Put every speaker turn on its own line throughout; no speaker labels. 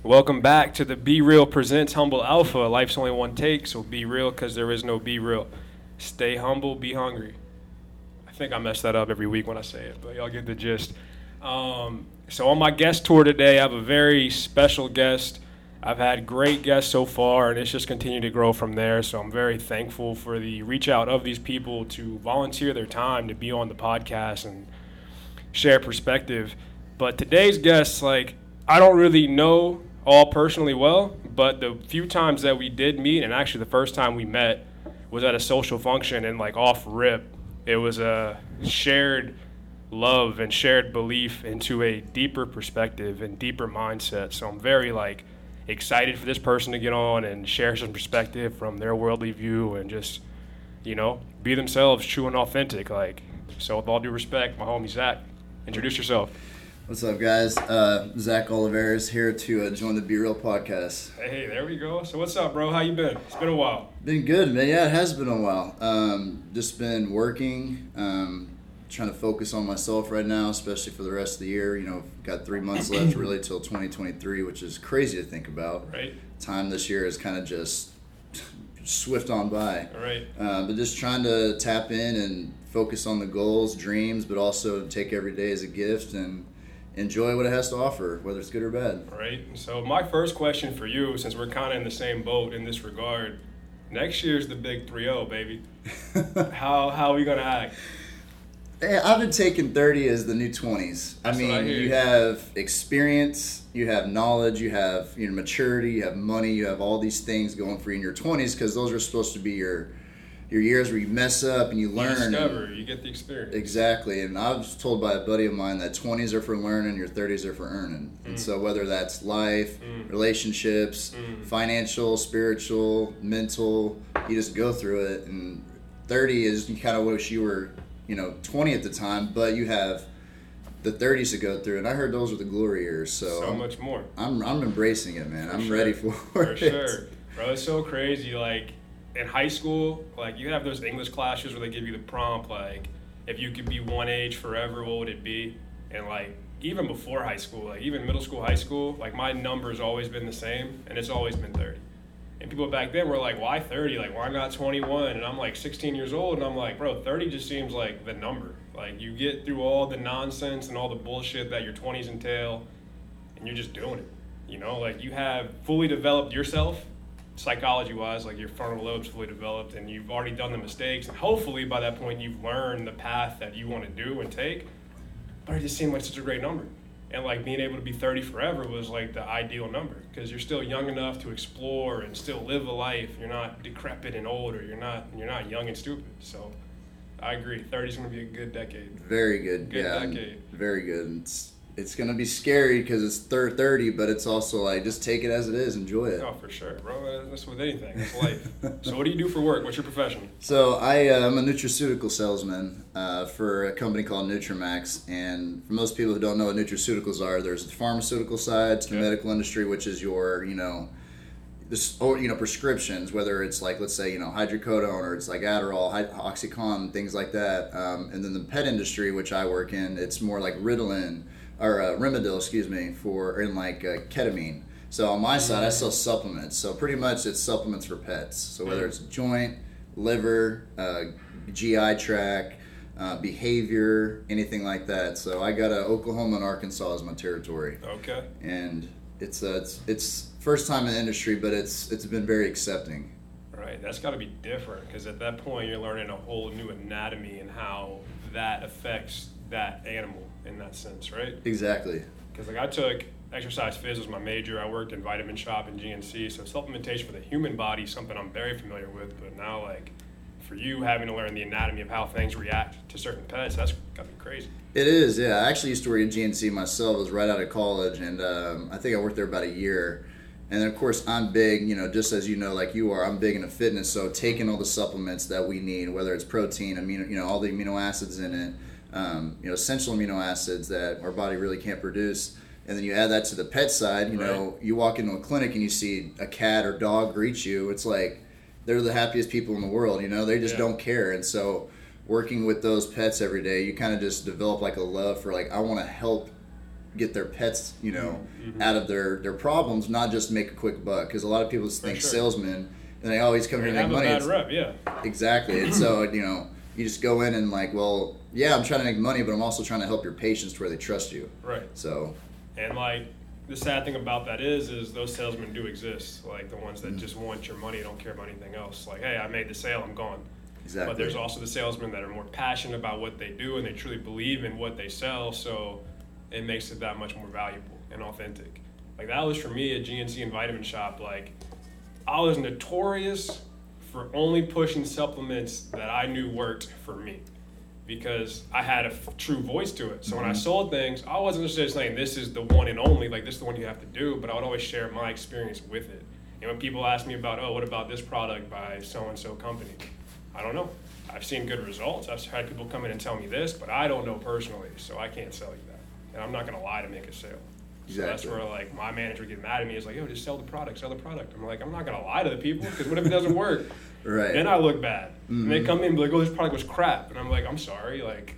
Welcome back to the Be Real Presents Humble Alpha. Life's only one take, so be real because there is no be real. Stay humble, be hungry. I think I mess that up every week when I say it, but y'all get the gist. So on my guest tour today, I have a very special guest. I've had great guests so far, and it's just continued to grow from there. So I'm very thankful for the reach out of these people to volunteer their time to be on the podcast and share perspective. But today's guests, I don't really know all personally well, but the few times that we did meet, and actually the first time we met was at a social function, and off rip, it was a shared love and shared belief into a deeper perspective and deeper mindset. So I'm very excited for this person to get on and share some perspective from their worldly view and just, be themselves, true and authentic. So with all due respect, my homie Zach, introduce yourself.
What's up, guys? Zach Oliveras here to join the Be Real podcast.
Hey, there we go. So what's up, bro? How you been? It's been a while.
Been good, man. Yeah, it has been a while. Just been working, trying to focus on myself right now, especially for the rest of the year. Got 3 months left really till 2023, which is crazy to think about.
Right.
Time this year is kind of just swift on by.
All right.
But just trying to tap in and focus on the goals, dreams, but also take every day as a gift and enjoy what it has to offer, whether it's good or bad.
Right. So my first question for you, since we're kind of in the same boat in this regard, next year's the big 3-0, baby. How are we gonna act?
Hey, I've been taking 30 as the new 20s.
That's what I hear.
You have experience, you have knowledge, you have maturity, you have money, you have all these things going for you in your 20s because those are supposed to be your years where you mess up and you learn.
You discover, you get the experience.
Exactly. And I was told by a buddy of mine that 20s are for learning, your 30s are for earning. And so whether that's life, relationships, financial, spiritual, mental, you just go through it. And 30 is, you kind of wish you were 20 at the time, but you have the 30s to go through, and I heard those were the glory years. So
much more.
I'm embracing it, man. I'm
sure.
ready for it.
Sure, bro. It's so crazy. In high school, you have those English classes where they give you the prompt, if you could be one age forever, what would it be? And even before high school, even middle school, high school, my number's always been the same, and it's always been 30. And people back then were like, why 30? Why not 21? And I'm 16 years old, and I'm like, bro, 30 just seems like the number. You get through all the nonsense and all the bullshit that your 20s entail, and you're just doing it. You have fully developed yourself, psychology-wise, your frontal lobe's fully developed, and you've already done the mistakes, and hopefully by that point you've learned the path that you want to do and take. But it just seemed like such a great number. And being able to be 30 forever was the ideal number because you're still young enough to explore and still live a life. You're not decrepit and old, or you're not young and stupid. So I agree. 30 is going to be a good decade.
Very good.
Good decade.
Very good. It's going to be scary because it's 30, but it's also just take it as it is, enjoy it.
Oh, for sure, bro. That's with anything. That's life. So what do you do for work? What's your profession?
So I'm a nutraceutical salesman for a company called Nutramax. And for most people who don't know what nutraceuticals are, there's the pharmaceutical side to the medical industry, which is your, prescriptions, whether it's let's say, hydrocodone, or it's Adderall, OxyContin, things like that. And then the pet industry, which I work in, it's more like Ritalin, or Rimadyl, for ketamine. So on my side, I sell supplements. So pretty much it's supplements for pets. So whether it's joint, liver, GI tract, behavior, anything like that. So I got Oklahoma and Arkansas as my territory.
Okay.
And it's first time in the industry, but it's been very accepting.
Right. That's got to be different because at that point you're learning a whole new anatomy and how that affects that animal in that sense, right?
Exactly.
Because I took exercise phys as my major. I worked in Vitamin Shop and GNC, so supplementation for the human body is something I'm very familiar with. But now, for you having to learn the anatomy of how things react to certain pets, that's got to be crazy.
It is, yeah. I actually used to work at GNC myself. I was right out of college, and I think I worked there about a year. And then, of course, I'm big, just as like you are, I'm big into fitness. So taking all the supplements that we need, whether it's protein, all the amino acids in it, essential amino acids that our body really can't produce. And then you add that to the pet side,
right.
You walk into a clinic and you see a cat or dog greet you. It's they're the happiest people in the world, they just don't care. And so working with those pets every day, you kind of just develop a love for I want to help get their pets, out of their problems, not just make a quick buck. Because a lot of people just think salesmen, and they always come here to make money.
Have a bad rep, yeah.
Exactly. And so, you just go in and like, well, yeah, I'm trying to make money, but I'm also trying to help your patients to where they trust you.
Right.
So.
And like, the sad thing about that is those salesmen do exist. Like the ones that just want your money, don't care about anything else. Like, hey, I made the sale, I'm gone.
Exactly.
But there's also the salesmen that are more passionate about what they do and they truly believe in what they sell. So it makes it that much more valuable and authentic. Like that was for me at GNC and Vitamin Shop. Like I was notorious for only pushing supplements that I knew worked for me, because I had a true voice to it. So when I sold things, I wasn't necessarily saying this is the one and only, like this is the one you have to do, but I would always share my experience with it. And when people ask me about, what about this product by so-and-so company? I don't know. I've seen good results. I've had people come in and tell me this, but I don't know personally, so I can't sell you that. And I'm not going to lie to make a sale.
Exactly.
So that's where like my manager would get mad at me. He's like, just sell the product. I'm like, I'm not going to lie to the people, because what if it doesn't work?
Right.
Then I look bad. And they come in and be like, this product was crap. And I'm like, I'm sorry. Like,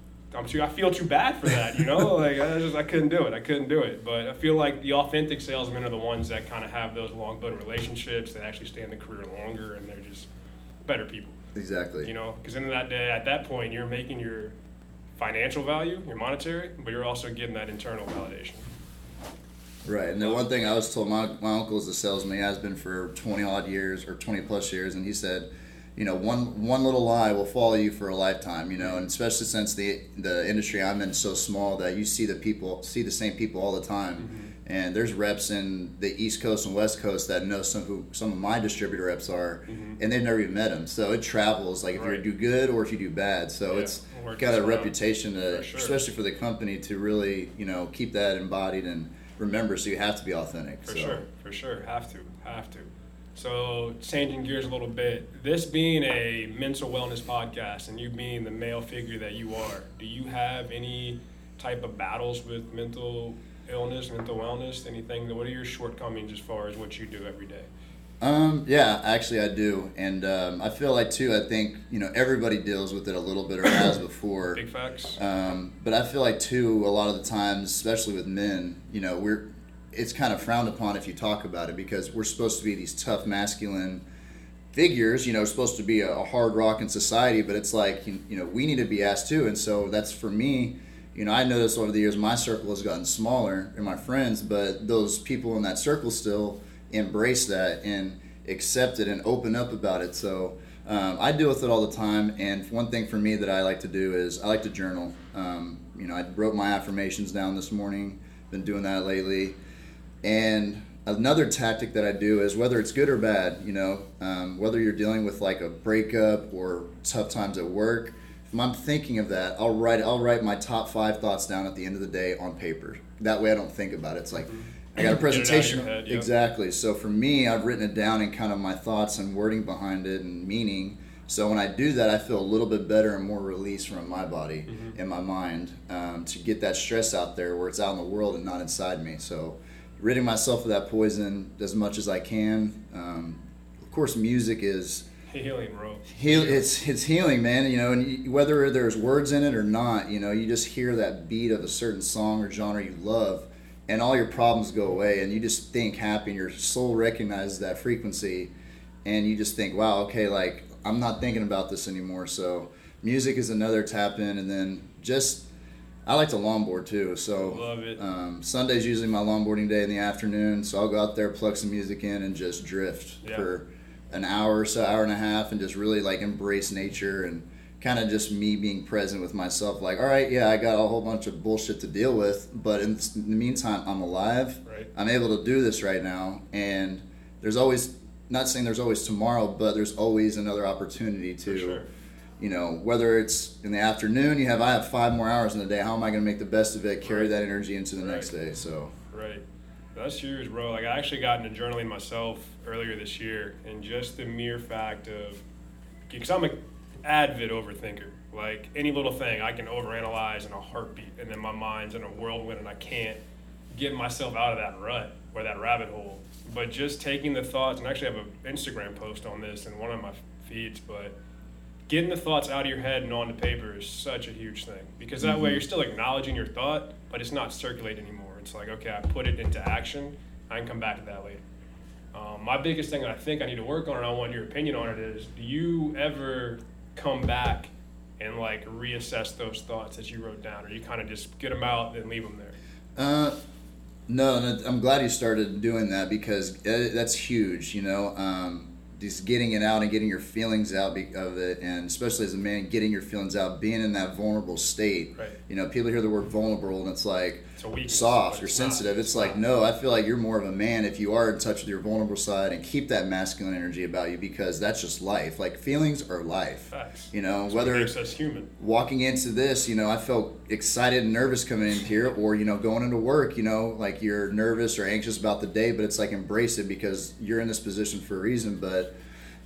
I feel too bad for that, Like, I couldn't do it. But I feel like the authentic salesmen are the ones that kind of have those long-built relationships, that actually stay in the career longer, and they're just better people.
Exactly.
Because in that day, at that point, you're making your financial value, your monetary, but you're also getting that internal validation.
Right, and the one thing I was told, my uncle is a salesman. He has been for 20 odd years or 20 plus years, and he said, one little lie will follow you for a lifetime. And especially since the industry I'm in is so small that you see the same people all the time. And there's reps in the East Coast and West Coast that know some of my distributor reps are, and they've never even met them. So it travels, like if you do good or if you do bad. So it's got a reputation to, especially for the company, to really keep that embodied and remember. So you have to be authentic.
For sure, have to. So changing gears a little bit, this being a mental wellness podcast and you being the male figure that you are, do you have any type of battles with mental illness, mental wellness, anything? What are your shortcomings as far as what you do every day?
Yeah, actually I do. And I feel like too, I think, everybody deals with it a little bit or has before.
Big facts.
But I feel like too, a lot of the times, especially with men, it's kind of frowned upon if you talk about it, because we're supposed to be these tough masculine figures, supposed to be a hard rock in society, but it's like, we need to be asked too. And so that's for me. I noticed over the years my circle has gotten smaller and my friends, but those people in that circle still embrace that and accept it and open up about it. So I deal with it all the time. And one thing for me that I like to do is I like to journal. I wrote my affirmations down this morning, been doing that lately. And another tactic that I do is, whether it's good or bad, whether you're dealing with like a breakup or tough times at work, if I'm thinking of that, I'll write my top 5 thoughts down at the end of the day on paper. That way I don't think about it. It's like, I got a presentation.
Get it out of your head,
Exactly. So for me, I've written it down and kind of my thoughts and wording behind it and meaning. So when I do that, I feel a little bit better and more release from my body and my mind, to get that stress out there where it's out in the world and not inside me. So ridding myself of that poison as much as I can. Of course, music is
healing, bro.
It's healing, man. And whether there's words in it or not, you just hear that beat of a certain song or genre you love, and all your problems go away, and you just think happy, and your soul recognizes that frequency, and you just think, wow, okay, like I'm not thinking about this anymore. So music is another tap in, and then I like to longboard too, so
love it.
Sunday's usually my longboarding day in the afternoon, so I'll go out there, plug some music in, and just drift for an hour or so, hour and a half, and just really like embrace nature and kind of just me being present with myself. Like, all right, I got a whole bunch of bullshit to deal with, but in the meantime, I'm alive.
Right.
I'm able to do this right now, and there's always, not saying there's always tomorrow, but there's always another opportunity to.
For sure.
Whether it's in the afternoon, I have 5 more hours in the day. How am I going to make the best of it? Carry that energy into the next day. So.
Right. That's huge, bro. Like, I actually got into journaling myself earlier this year, and just the mere fact of, because I'm an avid overthinker. Like, any little thing I can overanalyze in a heartbeat, and then my mind's in a whirlwind, and I can't get myself out of that rut or that rabbit hole. But just taking the thoughts, and I actually have an Instagram post on this in one of my feeds, but getting the thoughts out of your head and onto paper is such a huge thing, because that way you're still acknowledging your thought, but it's not circulating anymore. It's like, okay, I put it into action. I can come back to that later. My biggest thing that I think I need to work on, and I want your opinion on it, is do you ever come back and like reassess those thoughts that you wrote down, or you kind of just get them out and leave them there?
No, I'm glad you started doing that, because that's huge, just getting it out and getting your feelings out of it, and especially as a man, getting your feelings out, being in that vulnerable state.
Right.
People hear the word vulnerable and it's like
weakness,
soft or sensitive. It's like, no, I feel like you're more of a man if you are in touch with your vulnerable side and keep that masculine energy about you, because that's just life. Like, feelings are life.
Facts.
Whether
what makes us human.
Walking into this, I felt excited and nervous coming in here, or going into work, like you're nervous or anxious about the day, but it's like, embrace it, because you're in this position for a reason. But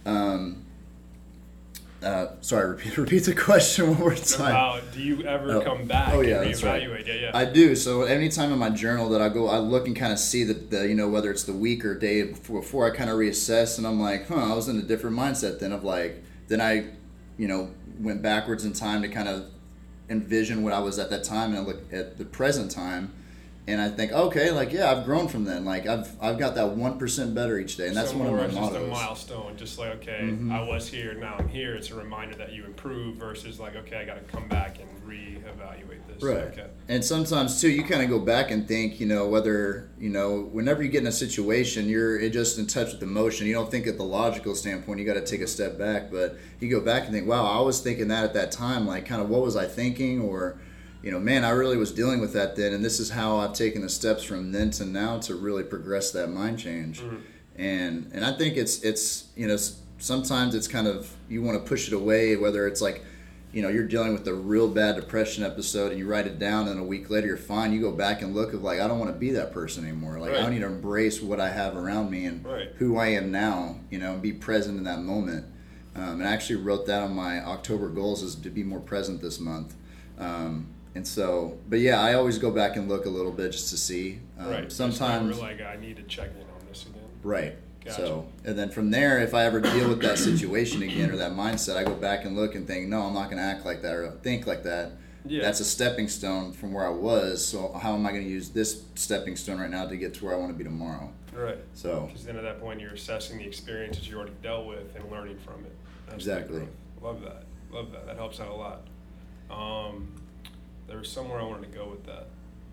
sorry, repeat the question one more time.
Do you ever come back and reevaluate? Right. Yeah.
I do. So anytime in my journal that I look and kind of see the whether it's the week or day before I kind of reassess, and I'm like, I was in a different mindset then I went backwards in time to kind of envision what I was at that time, and I look at the present time, and I think, okay, I've grown from then. Like, I've got that 1% better each day, and that's one of my mottos.
Just a milestone, just like, okay, I was here, now I'm here. It's a reminder that you improve, versus like, okay, I got to come back and reevaluate this.
Right.
Okay.
And sometimes too, you kind of go back and think, whether whenever you get in a situation, you're just in touch with emotion. You don't think at the logical standpoint. You got to take a step back, but you go back and think, wow, I was thinking that at that time. Like, kind of, what was I thinking? Or, man, I really was dealing with that then, and this is how I've taken the steps from then to now to really progress that mind change. And I think it's sometimes it's kind of, you want to push it away, whether it's like, you're dealing with a real bad depression episode and you write it down, and a week later you're fine. You go back and look of like, I don't want to be that person anymore. Like, right. I need to embrace what I have around me and who I am now, and be present in that moment. And I actually wrote that on my October goals, is to be more present this month. And so, but yeah, I always go back and look a little bit just to see. Sometimes
we're like, I need to check in on this again.
Right.
Gotcha.
So, and then from there, if I ever deal with that situation again or that mindset, I go back and look and think, no, I'm not going to act like that or think like that. Yeah. That's a stepping stone from where I was. So how am I going to use this stepping stone right now to get to where I want to be tomorrow?
Right.
So,
because then at that point, you're assessing the experiences you already dealt with and learning from it. That's
exactly.
Love that. That helps out a lot. There was somewhere I wanted to go with that.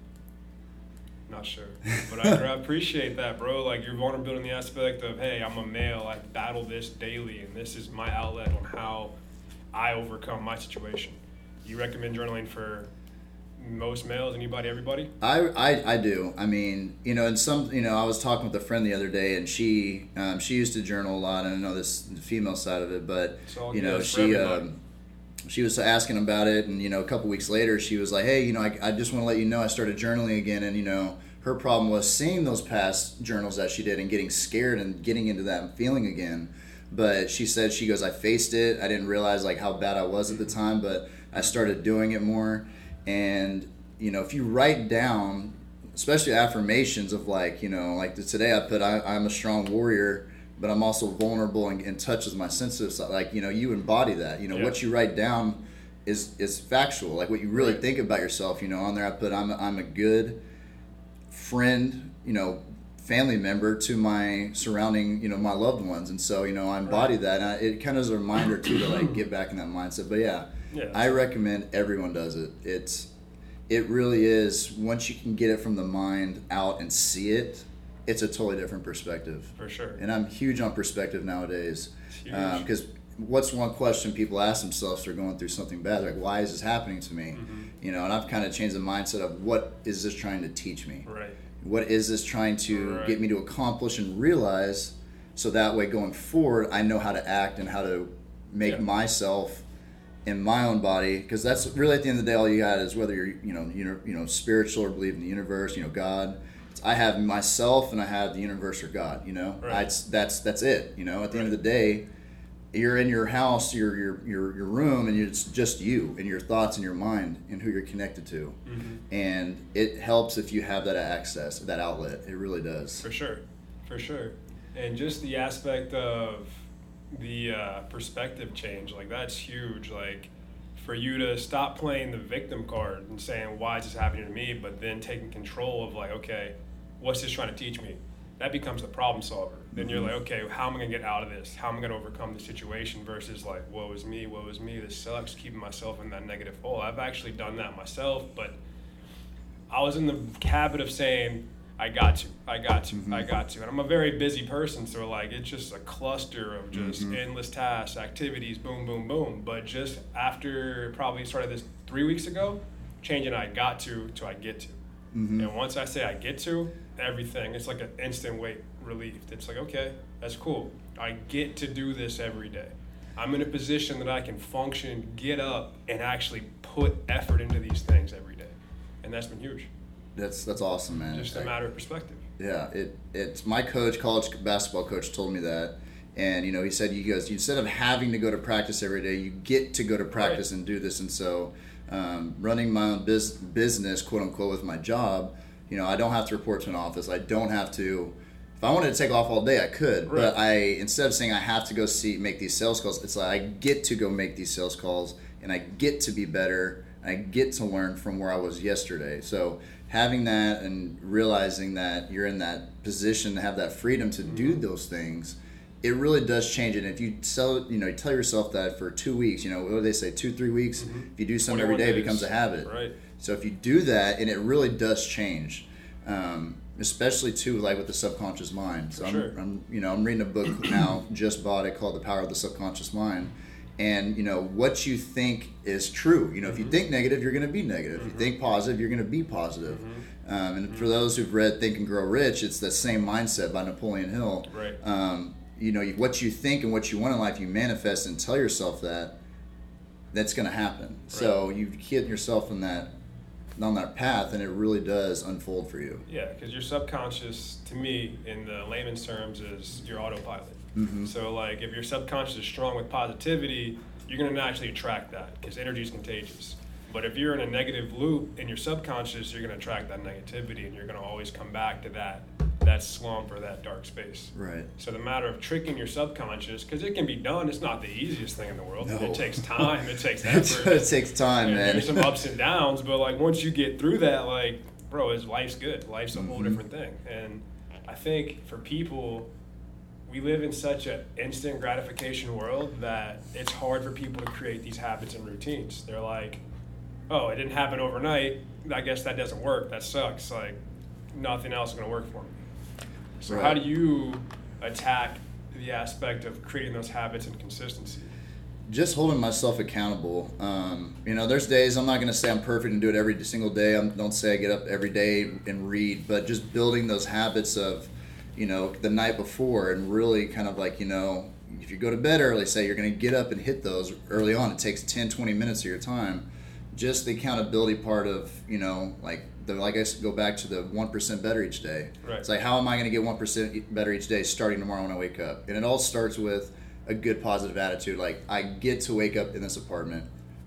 Not sure, but I appreciate that, bro. Like, your vulnerability in the aspect of, hey, I'm a male, I battle this daily, and this is my outlet on how I overcome my situation. You recommend journaling for most males, anybody, everybody?
I do. I mean, and some, I was talking with a friend the other day, and she used to journal a lot, and I know this the female side of it, but she was asking about it, and a couple weeks later she was like, hey, I just want to let you know I started journaling again. And her problem was seeing those past journals that she did and getting scared and getting into that feeling again. But she goes, I faced it. I didn't realize like how bad I was at the time, but I started doing it more. And if you write down, especially affirmations of like today I put, I'm a strong warrior, but I'm also vulnerable and in touch with my sensitive side. Like, you embody that. What you write down is factual. Like, what you really think about yourself. On there I put, I'm a good friend, family member to my surrounding, my loved ones. And so, I embody that. And it kind of is a reminder too to like get back in that mindset. But yeah, I recommend everyone does it. It really is, once you can get it from the mind out and see it, it's a totally different perspective.
For sure.
And I'm huge on perspective nowadays.
Because
what's one question people ask themselves if they're going through something bad? They're like, why is this happening to me? And I've kind of changed the mindset of, what is this trying to teach me?
Right.
What is this trying to get me to accomplish and realize, so that way going forward, I know how to act and how to make myself in my own body, because that's really, at the end of the day, all you got is whether you're spiritual or believe in the universe, God. I have myself and I have the universe or God, that's it. At the end of the day, you're in your house, your room, and it's just you and your thoughts and your mind and who you're connected to. And it helps if you have that access, that outlet. It really does.
For sure. And just the aspect of the perspective change, like that's huge. Like for you to stop playing the victim card and saying, why is this happening to me? But then taking control of like, okay, what's this trying to teach me? That becomes the problem solver. Then you're like, okay, how am I gonna get out of this? How am I gonna overcome the situation versus like, woe is me, this sucks, keeping myself in that negative hole. I've actually done that myself, but I was in the habit of saying, I got to. And I'm a very busy person, so like it's just a cluster of just endless tasks, activities, boom, boom, boom. But just after probably started this 3 weeks ago, changing I got to I get to. And once I say I get to, everything, it's like an instant weight relieved. It's like, okay, that's cool. I get to do this every day. I'm in a position that I can function, get up, and actually put effort into these things every day. And that's been huge.
That's awesome, man.
Just a matter of perspective.
Yeah, it's my coach, college basketball coach, told me that, and he said, you guys, instead of having to go to practice every day, you get to go to practice and do this. And so, running my own business, quote unquote, with my job, I don't have to report to an office. I don't have to. If I wanted to take off all day, I could. Right. But instead of saying I have to go make these sales calls, it's like I get to go make these sales calls, and I get to be better. And I get to learn from where I was yesterday. So having that and realizing that you're in that position to have that freedom to do those things, it really does change it. And if you tell yourself that for 2 weeks, what do they say, 2-3 weeks? If you do something every day, it becomes a habit.
Right.
So if you do that, and it really does change, especially too, like with the subconscious mind. So I'm reading a book now, just bought it, called The Power of the Subconscious Mind. And what you think is true. If you think negative, you're going to be negative. If you think positive, you're going to be positive. And for those who've read Think and Grow Rich, it's the same mindset by Napoleon Hill.
Right.
What you think and what you want in life, you manifest and tell yourself that's going to happen. Right. So you get yourself on that path, and it really does unfold for you.
Yeah, because your subconscious, to me, in the layman's terms, is your autopilot. So like if your subconscious is strong with positivity, you're going to naturally attract that because energy is contagious. But if you're in a negative loop in your subconscious, you're going to attract that negativity, and you're going to always come back to that slump or that dark space.
Right.
So the matter of tricking your subconscious, because it can be done, it's not the easiest thing in the world.
No.
It takes time, it takes effort.
It takes time, man.
There's some ups and downs, but like once you get through that, like, bro, life's good. Life's a whole different thing. And I think for people, we live in such an instant gratification world that it's hard for people to create these habits and routines. They're like, oh, it didn't happen overnight. I guess that doesn't work. That sucks. Like, nothing else is going to work for me. So
Right.
How do you attack the aspect of creating those habits and consistency?
Just holding myself accountable. There's days I'm not going to say I'm perfect and do it every single day. Don't say I get up every day and read, but just building those habits of, the night before, and really kind of like, if you go to bed early, say you're going to get up and hit those early on. It takes 10-20 minutes of your time. Just the accountability part of, like I go back to the 1% better each day.
Right.
It's like, how am I going to get 1% better each day starting tomorrow when I wake up? And it all starts with a good positive attitude. Like, I get to wake up in this apartment.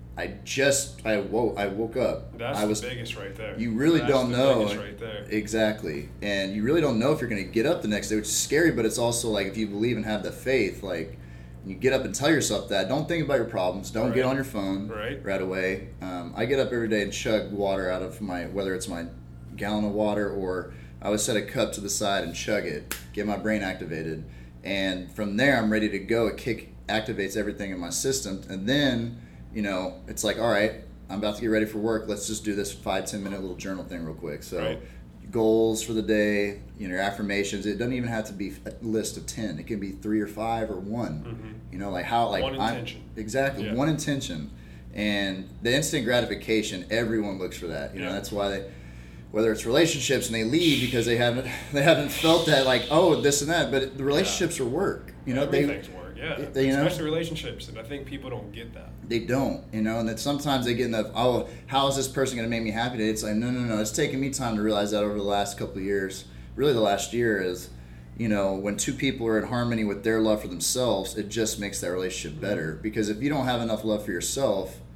I woke up.
That's the biggest right there.
You really don't know.
Biggest right there.
Exactly. And you really don't know if you're going to get up the next day, which is scary, but it's also like, if you believe and have the faith, like, you get up and tell yourself that. Don't think about your problems. Don't get on your phone right away. I get up every day and chug water out of whether it's my gallon of water, or I would set a cup to the side and chug it, get my brain activated. And from there, I'm ready to go. It activates everything in my system. And then, it's like, all right, I'm about to get ready for work. Let's just do this 5-10 minute little journal thing real quick. So goals for the day, your affirmations. It doesn't even have to be a list of 10. It can be 3 or 5 or 1.
One intention.
Exactly. One intention. And the instant gratification, everyone looks for that. That's why whether it's relationships and they leave because they haven't felt that, like, oh, this and that, but the relationships are work.
Everything's work. Yeah, especially relationships, and I think people don't get that.
They don't, and then sometimes they get in the, oh, how is this person going to make me happy today? It's like, no. It's taken me time to realize that over the last couple of years. Really, the last year is, when two people are in harmony with their love for themselves, it just makes that relationship better. Because if you don't have enough love for yourself,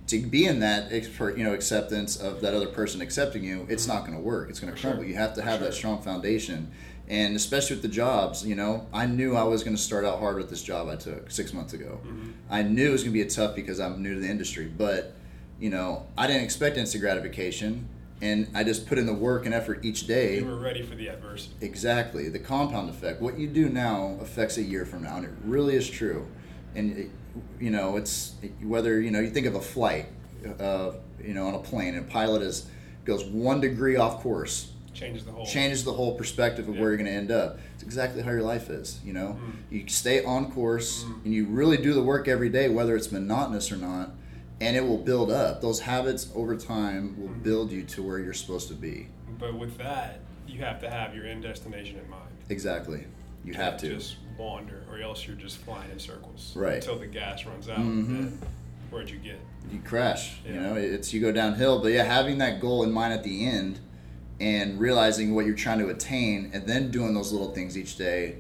to be in that acceptance of that other person accepting you, it's not going to work. It's going to crumble. Sure. You have to have that strong foundation. And especially with the jobs, I knew I was going to start out hard with this job I took 6 months ago. Mm-hmm. I knew it was going to be tough because I'm new to the industry, but I didn't expect instant gratification, and I just put in the work and effort each day.
You were ready for the adversity.
Exactly. The compound effect. What you do now affects a year from now, and it really is true. And it's whether you think of a flight, on a plane, and a pilot goes 1 degree off course. Changes the whole perspective of where you're going to end up. It's exactly how your life is. You stay on course and you really do the work every day, whether it's monotonous or not, and it will build up. Those habits over time will build you to where you're supposed to be.
But with that, you have to have your end destination in mind.
Exactly. You have to
just wander, or else you're just flying in circles.
Right.
Until the gas runs out. And where'd you get?
You crash. Yeah. You go downhill. But having that goal in mind at the end, and realizing what you're trying to attain, and then doing those little things each day,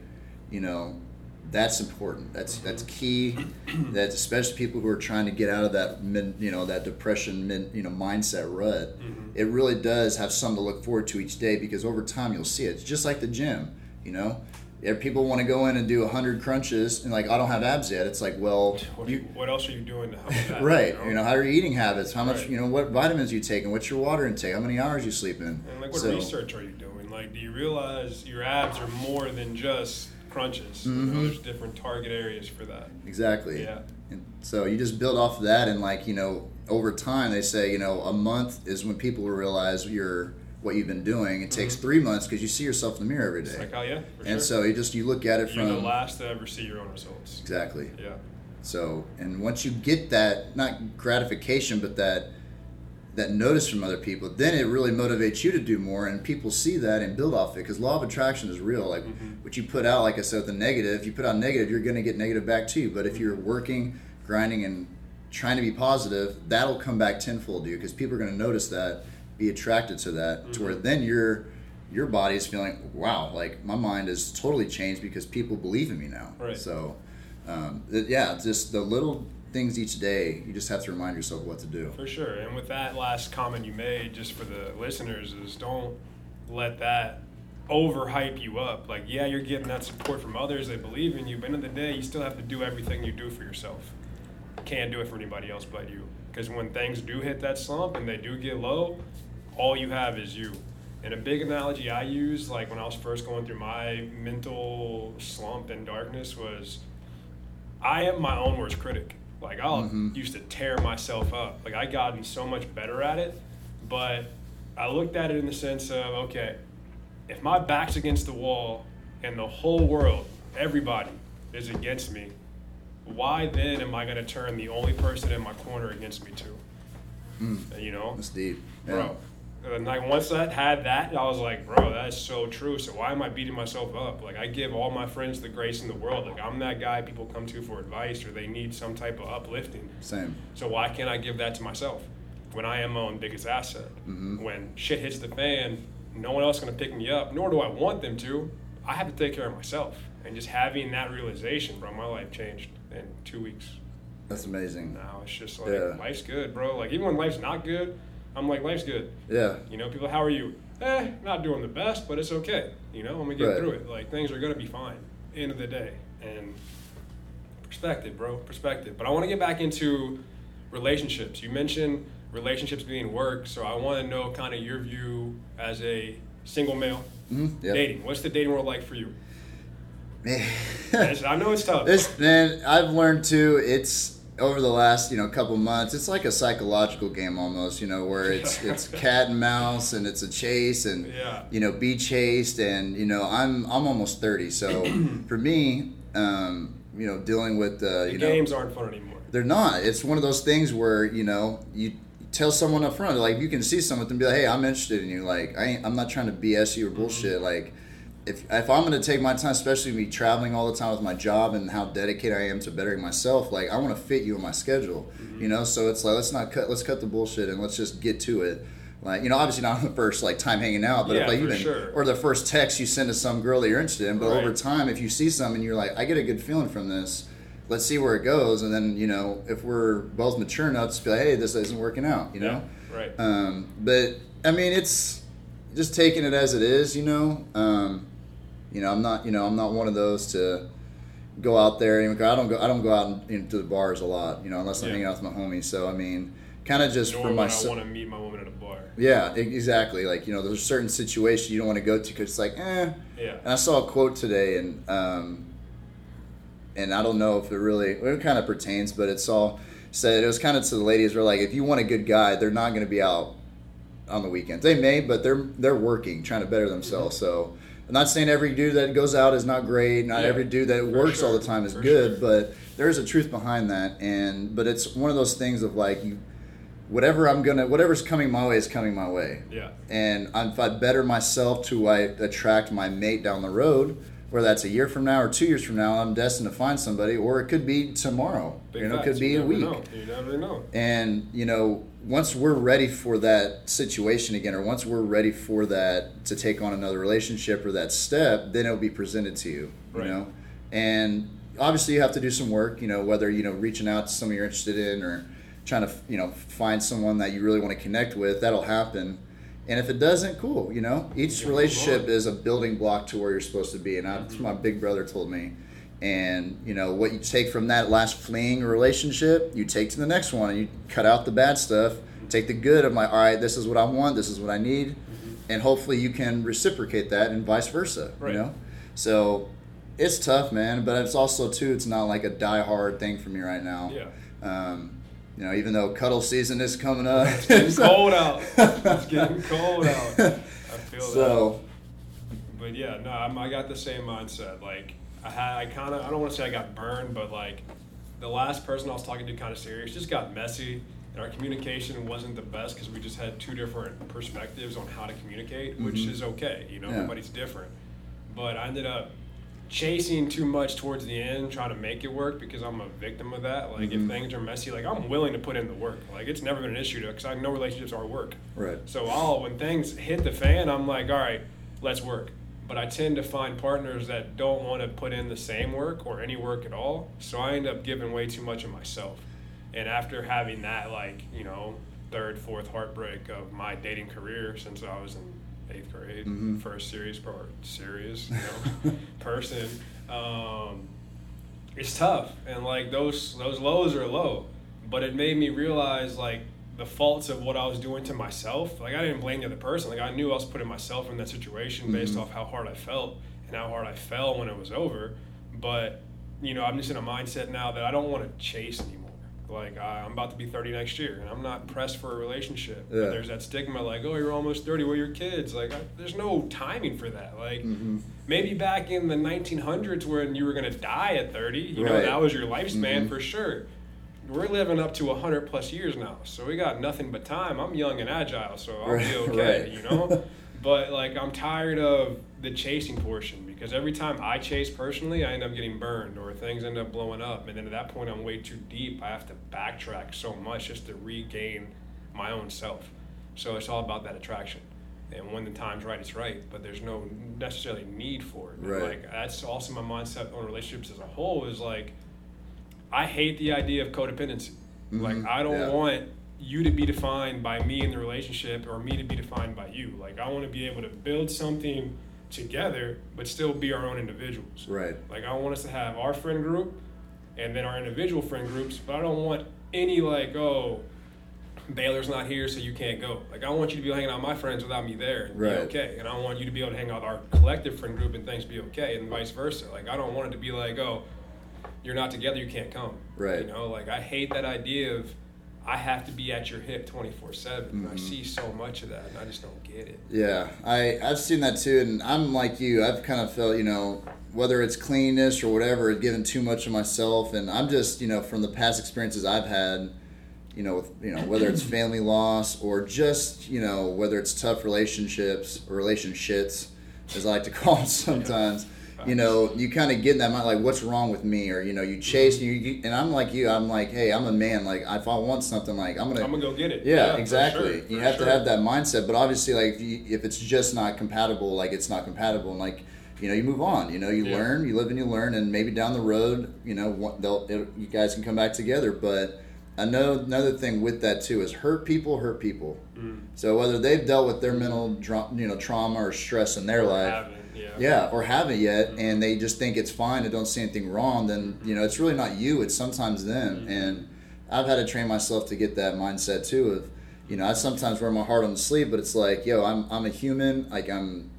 that's important. That's key. That's especially people who are trying to get out of that that depression mindset rut. Mm-hmm. It really does have something to look forward to each day, because over time you'll see it. It's just like the gym. People want to go in and do 100 crunches and I don't have abs yet. It's like, well,
what else are you doing to help that?
Right. How are your eating habits? How much, what vitamins you taking? What's your water intake? How many hours you sleep in?
And what research are you doing? Do you realize your abs are more than just crunches?
Mm-hmm.
There's different target areas for that.
Exactly.
Yeah.
And so you just build off of that, and over time they say, a month is when people will realize what you've been doing. It takes 3 months because you see yourself in the mirror every day.
It's like,
and so you look at it from...
You're the last to ever see your own results.
Exactly.
Yeah.
So, and once you get that, not gratification, but that notice from other people, then it really motivates you to do more, and people see that and build off it, because law of attraction is real. What you put out, like I said, with the negative, if you put out negative, you're going to get negative back to you. But if you're working, grinding, and trying to be positive, that'll come back tenfold to you, because people are going to notice that, be attracted to that, to where then your body is feeling, wow, my mind is totally changed because people believe in me now.
Right.
So, just the little things each day, you just have to remind yourself what to do.
For sure. And with that last comment you made, just for the listeners, is don't let that overhype you up. You're getting that support from others, they believe in you, but at the end of the day, you still have to do everything you do for yourself. Can't do it for anybody else but you. Because when things do hit that slump and they do get low, all you have is you. And a big analogy I use, when I was first going through my mental slump and darkness, was I am my own worst critic. I used to tear myself up. I gotten so much better at it, but I looked at it in the sense of, okay, if my back's against the wall and the whole world, everybody, is against me, why then am I going to turn the only person in my corner against me too?
That's deep. Yeah.
Bro. And once I had that, I was like, bro, that's so true. So why am I beating myself up? I give all my friends the grace in the world. I'm that guy people come to for advice, or they need some type of uplifting.
Same.
So why can't I give that to myself when I am my own biggest asset?
Mm-hmm.
When shit hits the fan, no one else is going to pick me up, nor do I want them to. I have to take care of myself. And just having that realization, bro, my life changed in 2 weeks.
That's amazing.
Now it's just life's good, bro. Even when life's not good, I'm like, life's good.
Yeah.
People, how are you? Not doing the best, but it's okay. I'm going to get through it. Things are going to be fine. End of the day. And perspective, bro. Perspective. But I want to get back into relationships. You mentioned relationships being work, so I want to know kind of your view as a single male.
Mm-hmm. Yep.
Dating. What's the dating world like for you?
Man.
I know it's tough.
I've learned too, it's over the last, couple months, it's like a psychological game almost, where it's cat and mouse, and it's a chase, and, be chased, and, I'm almost 30, so for me, dealing with,
the games aren't fun anymore.
They're not. It's one of those things where, you tell someone up front, you can see someone and be like, hey, I'm interested in you, I'm not trying to BS you or bullshit, If I'm going to take my time, especially me traveling all the time with my job and how dedicated I am to bettering myself, I want to fit you in my schedule, so it's let's cut the bullshit and let's just get to it. Obviously not on the first time hanging out, but or the first text you send to some girl that you're interested in, but over time, if you see something and you're like, I get a good feeling from this, let's see where it goes, and then if we're both mature enough to be like, hey, this isn't working out,
Right.
But I mean, it's just taking it as it is, I'm not one of those to go out there. I don't go out into the bars a lot, unless I'm hanging out with my homies. So I mean, kind of just for myself.
I want to meet my woman at a bar.
Yeah, exactly. Like there's certain situations you don't want to go to because it's like, eh.
Yeah.
And I saw a quote today, and I don't know if it kind of pertains, but it was kind of to the ladies where like, if you want a good guy, they're not going to be out on the weekends. They may, but they're working, trying to better themselves. So I'm not saying every dude that goes out is not great. Not every dude that works all the time is good, but there's a truth behind that. But it's one of those things of like, whatever's coming my way is coming my way.
Yeah.
And if I better myself I attract my mate down the road, whether that's a year from now or 2 years from now, I'm destined to find somebody, or it could be tomorrow. It could be a week.
You never know.
And once we're ready for that situation again, or once we're ready for that to take on another relationship or that step, then it'll be presented to you.
Right.
And obviously you have to do some work. Whether reaching out to someone you're interested in or trying to find someone that you really want to connect with. That'll happen. And if it doesn't, cool. Each relationship is a building block to where you're supposed to be. And that's what my big brother told me. And what you take from that last fleeing relationship, you take to the next one, and you cut out the bad stuff, take the good of all right, this is what I want, this is what I need, and hopefully you can reciprocate that and vice versa.
Right.
So it's tough, man, but it's also too, it's not like a die-hard thing for me right now.
Yeah.
Even though cuddle season is coming up.
It's getting cold out. It's getting cold out. I feel that. But yeah, no, I got the same mindset. Like, I don't want to say I got burned, but like the last person I was talking to kind of serious just got messy, and our communication wasn't the best because we just had two different perspectives on how to communicate, which is okay. Everybody's different. But I ended up chasing too much towards the end, trying to make it work because I'm a victim of that. Like if things are messy, like I'm willing to put in the work. Like it's never been an issue because I know relationships are work.
Right.
So when things hit the fan, I'm like, all right, let's work. But I tend to find partners that don't want to put in the same work or any work at all. So I end up giving way too much of myself. And after having that, third, fourth heartbreak of my dating career since I was in 8th grade, first serious person, it's tough. And like those lows are low. But it made me realize like the faults of what I was doing to myself. Like I didn't blame the other person. Like I knew I was putting myself in that situation based off how hard I felt and how hard I fell when it was over. But I'm just in a mindset now that I don't want to chase anymore. Like I'm about to be 30 next year and I'm not pressed for a relationship.
Yeah.
But there's that stigma like, oh, you're almost 30, where are your kids? Like there's no timing for that. Like maybe back in the 1900s when you were going to die at 30, that was your lifespan for sure. We're living up to 100 plus years now, so we got nothing but time. I'm young and agile, so I'll be okay, But like I'm tired of the chasing portion because every time I chase personally, I end up getting burned or things end up blowing up, and then at that point I'm way too deep. I have to backtrack so much just to regain my own self. So it's all about that attraction, and when the time's right, it's right. But there's no necessarily need for it.
Right.
Like that's also my mindset on relationships as a whole is like. I hate the idea of codependency. Like, I don't want you to be defined by me in the relationship or me to be defined by you. Like, I want to be able to build something together, but still be our own individuals.
Right.
Like, I want us to have our friend group and then our individual friend groups, but I don't want any, like, oh, Baylor's not here, so you can't go. Like, I want you to be hanging out with my friends without me there and be okay. And I want you to be able to hang out with our collective friend group and things be okay, and vice versa. Like, I don't want it to be like, oh, you're not together, you can't come.
Right.
Like I hate that idea of I have to be at your hip 24/7. I see so much of that, and I just don't get it.
Yeah, I've seen that too, and I'm like you. I've kind of felt, whether it's cleanness or whatever, given too much of myself, and I'm just, from the past experiences I've had, with, whether it's family loss or just, whether it's tough relationships or relationships, as I like to call them sometimes. You kind of get in that mind, like, what's wrong with me? Or, you chase, and I'm like you, I'm like, hey, I'm a man. Like, if I want something, like, I'm going to
go get it.
Yeah, exactly. You have to have that mindset. But obviously, like, if it's just not compatible, like, it's not compatible. And, like, you move on. You learn, you live and you learn, and maybe down the road, you guys can come back together. But I know another thing with that too is hurt people. So whether they've dealt with their mental trauma or stress in their life, or haven't yet, and they just think it's fine and don't see anything wrong, then it's really not you, it's sometimes them. And I've had to train myself to get that mindset too of I sometimes wear my heart on the sleeve, but it's like, I'm a human. Like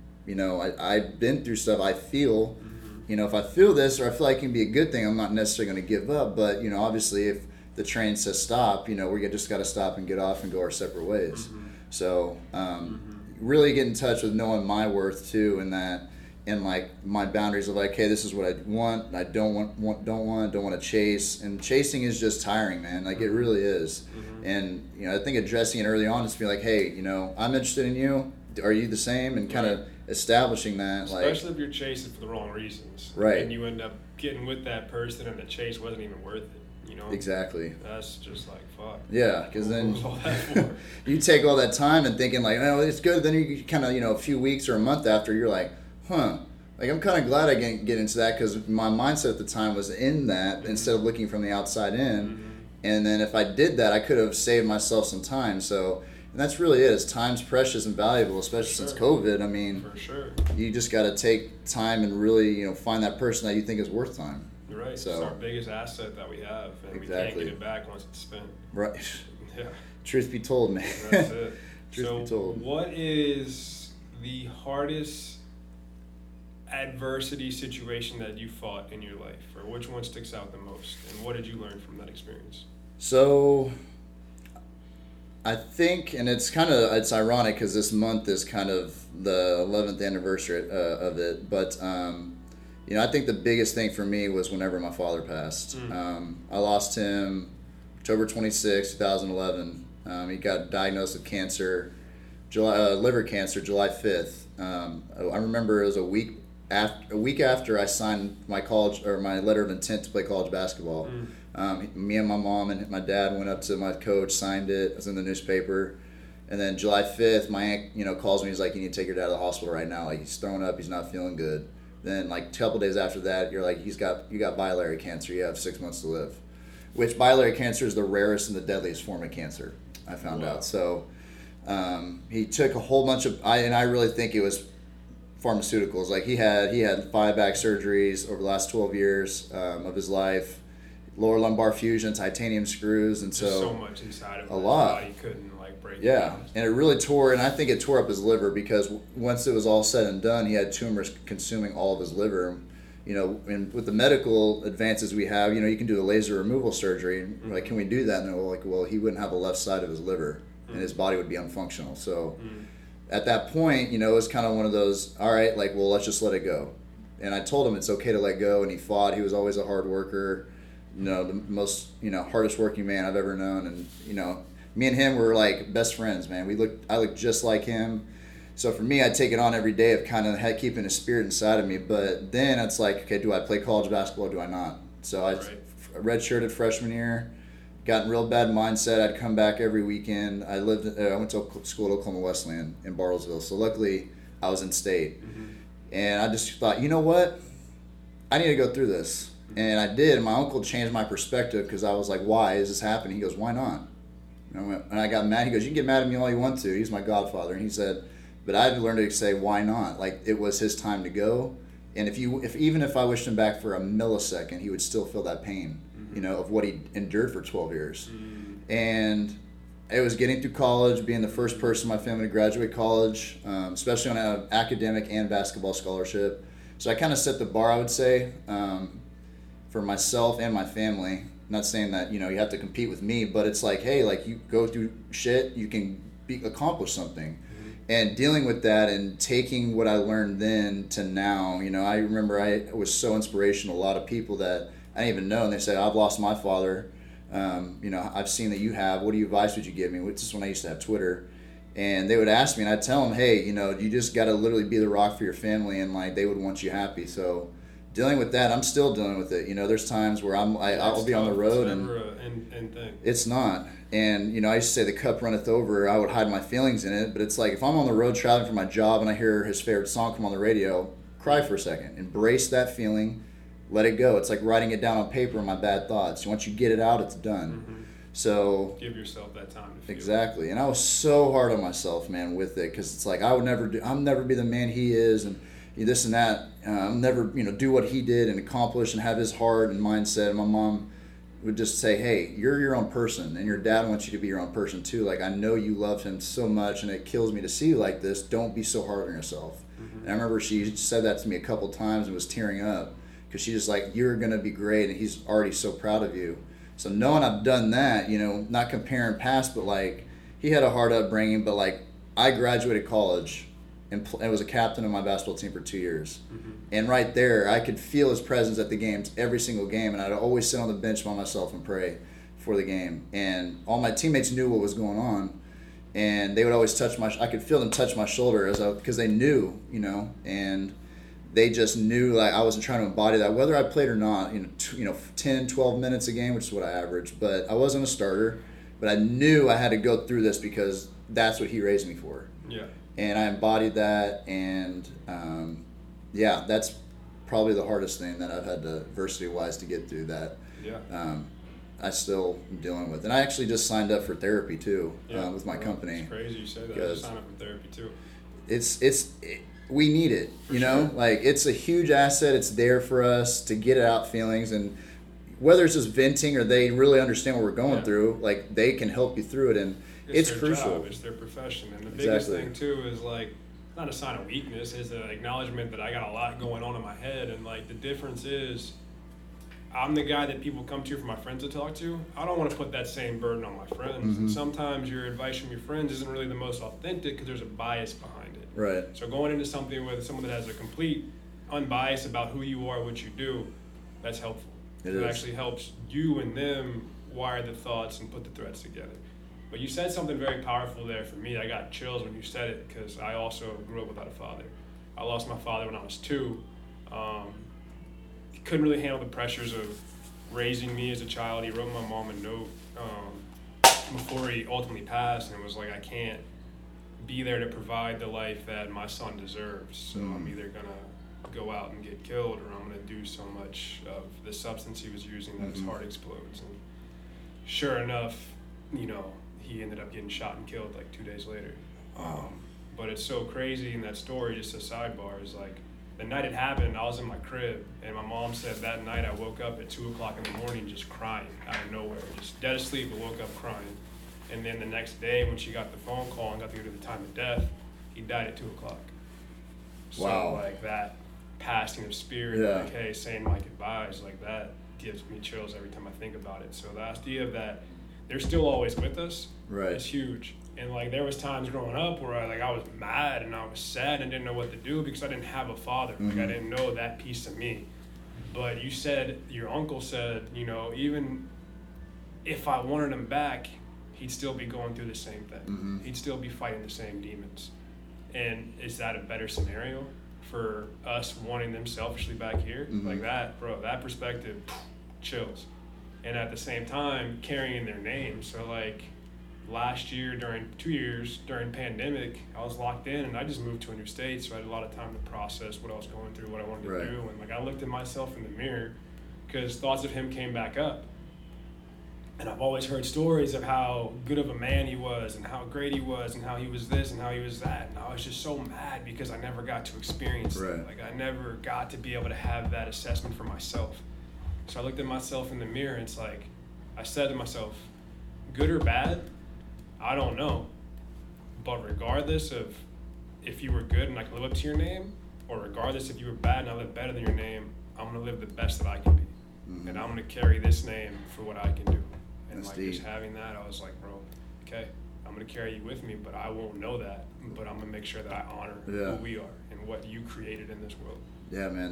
I've been through stuff. I feel if I feel this or I feel like it can be a good thing, I'm not necessarily going to give up. But obviously if the train says stop, we just got to stop and get off and go our separate ways. So really get in touch with knowing my worth too, and like my boundaries of like, hey, this is what I want. I don't want to chase. And chasing is just tiring, man. Like it really is. And I think addressing it early on is to be like, hey, I'm interested in you. Are you the same? And kind of establishing that,
especially if you're chasing for the wrong reasons,
right?
And you end up getting with that person, and the chase wasn't even worth it.
Exactly.
That's just like fuck.
Yeah, because then you take all that time and thinking like, oh, it's good. Then you kind of a few weeks or a month after, you're like, like I'm kind of glad I didn't get into that because my mindset at the time was in that instead of looking from the outside in. And then if I did that, I could have saved myself some time. So, and that's really it. Time's precious and valuable, especially since COVID. I mean,
for sure,
you just got to take time and really find that person that you think is worth time.
You're right. So, it's our biggest asset that we have, and we can't get it back once it's spent.
Right.
Yeah.
Truth be told, man.
That's it.
Truth be told.
What is the hardest adversity situation that you fought in your life, or which one sticks out the most, and what did you learn from that experience?
So I think, and it's ironic because this month is kind of the 11th anniversary of it, but I think the biggest thing for me was whenever my father passed. I lost him October 26, 2011. He got diagnosed with cancer, liver cancer, July 5th. I remember it was a week after I signed my letter of intent to play college basketball. Me and my mom and my dad went up to my coach, signed it. It was in the newspaper. And then July 5th, my aunt, calls me. He's like, you need to take your dad to the hospital right now. Like, he's throwing up. He's not feeling good. Then, like, a couple days after that, you're like, you got biliary cancer. You have 6 months to live. Which biliary cancer is the rarest and the deadliest form of cancer, I found out. So he took a whole bunch of, I really think it was pharmaceuticals. Like, he had 5 back surgeries over the last 12 years of his life. Lower lumbar fusion, titanium screws, and
so much inside of
a lot.
He couldn't break.
Yeah, and it really tore, and I think it tore up his liver because once it was all said and done, he had tumors consuming all of his liver. And with the medical advances we have, you can do a laser removal surgery. Like, can we do that? And they're like, well, he wouldn't have a left side of his liver, and his body would be unfunctional. So at that point, it was kind of one of those, all right, like, well, let's just let it go. And I told him it's okay to let go, and he fought. He was always a hard worker. The most, hardest working man I've ever known. And, me and him were like best friends, man. I looked just like him. So for me, I take it on every day of kind of keeping a spirit inside of me. But then it's like, okay, do I play college basketball or do I not? So I redshirted freshman year, got in real bad mindset. I'd come back every weekend. I went to school at Oklahoma Wesleyan in Bartlesville. So luckily I was in state. And I just thought, you know what? I need to go through this. And I did, and my uncle changed my perspective because I was like, why is this happening? He goes, why not? And I got mad. He goes, you can get mad at me all you want to. He's my godfather. And he said, but I had to learn to say, why not? Like, it was his time to go. And even if I wished him back for a millisecond, he would still feel that pain, of what he endured for 12 years. And it was getting through college, being the first person in my family to graduate college, especially on an academic and basketball scholarship. So I kind of set the bar, I would say, for myself and my family. I'm not saying that you have to compete with me, but it's like, hey, like, you go through shit, you can accomplish something. And dealing with that and taking what I learned then to now, I remember I was so inspirational. A lot of people that I didn't even know, and they said, I've lost my father. I've seen that you have. What advice would you give me? This is when I used to have Twitter. And they would ask me, and I'd tell them, hey, you just got to literally be the rock for your family, and like, they would want you happy. So dealing with that, I'm still dealing with it. There's times where I'll be on the road, and it's not. And I used to say the cup runneth over. I would hide my feelings in it, but it's like if I'm on the road traveling for my job and I hear his favorite song come on the radio, cry for a second, embrace that feeling, let it go. It's like writing it down on paper, my bad thoughts. Once you get it out, it's done.
Mm-hmm.
So
give yourself that time to feel
exactly. And I was so hard on myself, man, with it, because it's like I'll never be the man he is, and this and that. I'll never do what he did and accomplish and have his heart and mindset. And my mom would just say, hey, you're your own person, and your dad wants you to be your own person too. Like, I know you love him so much, and it kills me to see you like this. Don't be so hard on yourself. Mm-hmm. And I remember she said that to me a couple times and was tearing up, because she's just like, you're gonna be great, and he's already so proud of you. So knowing I've done that, not comparing past, but like, he had a hard upbringing, but like, I graduated college and was a captain of my basketball team for 2 years. Mm-hmm. And right there, I could feel his presence at the games, every single game, and I'd always sit on the bench by myself and pray for the game. And all my teammates knew what was going on, and they would always touch I could feel them touch my shoulder because they knew, and they just knew like I wasn't trying to embody that, whether I played or not, 10, 12 minutes a game, which is what I averaged, but I wasn't a starter. But I knew I had to go through this because that's what he raised me for.
Yeah.
And I embodied that, and that's probably the hardest thing that I've had to, adversity-wise, to get through that.
Yeah.
I still am dealing with. And I actually just signed up for therapy, too, with my company.
It's crazy you say that. I just signed up for therapy, too.
We need it,
sure.
Like, it's a huge asset. It's there for us to get out feelings, and whether it's just venting or they really understand what we're going through, like, they can help you through it, and it's
their
crucial.
Job, it's their profession, and the biggest thing too is like, not a sign of weakness, is an acknowledgement that I got a lot going on in my head, and like the difference is, I'm the guy that people come to for my friends to talk to. I don't want to put that same burden on my friends. Mm-hmm. And sometimes your advice from your friends isn't really the most authentic because there's a bias behind it.
Right.
So going into something with someone that has a complete unbiased about who you are, what you do, that's helpful. It actually helps you and them wire the thoughts and put the threads together. But you said something very powerful there for me. I got chills when you said it, because I also grew up without a father. I lost my father when I was 2. He couldn't really handle the pressures of raising me as a child. He wrote my mom a note before he ultimately passed, and it was like, I can't be there to provide the life that my son deserves. So I'm either going to go out and get killed, or I'm going to do so much of the substance he was using that his heart explodes. And sure enough, he ended up getting shot and killed like 2 days later. But it's so crazy in that story, just a sidebar, is like, the night it happened, I was in my crib, and my mom said that night I woke up at 2 o'clock in the morning just crying out of nowhere, just dead asleep, but woke up crying. And then the next day when she got the phone call and got to go to the time of death, he died at 2 o'clock.
Wow.
So like that passing of spirit, like, hey, saying my goodbyes, like that gives me chills every time I think about it. So the idea of that they're still always with us,
right,
is huge. And like there was times growing up where I was mad and I was sad and didn't know what to do because I didn't have a father. Like I didn't know that piece of me. But your uncle said, even if I wanted him back, he'd still be going through the same thing. Mm-hmm. He'd still be fighting the same demons. And is that a better scenario for us wanting them selfishly back here? Mm-hmm. Like that, bro, that perspective, chills. And at the same time, carrying their name. So like last year, 2 years during pandemic, I was locked in and I just moved to a new state. So I had a lot of time to process what I was going through, what I wanted to do. And like I looked at myself in the mirror because thoughts of him came back up. And I've always heard stories of how good of a man he was and how great he was and how he was this and how he was that. And I was just so mad because I never got to experience that. Like I never got to be able to have that assessment for myself. So I looked at myself in the mirror and it's like, I said to myself, good or bad, I don't know. But regardless of if you were good and I can live up to your name, or regardless if you were bad and I live better than your name, I'm going to live the best that I can be. Mm-hmm. And I'm going to carry this name for what I can do. And that's like deep. Just having that, I was like, bro, okay, I'm going to carry you with me, but I won't know that. But I'm going to make sure that I honor who we are and what you created in this world. Yeah, man,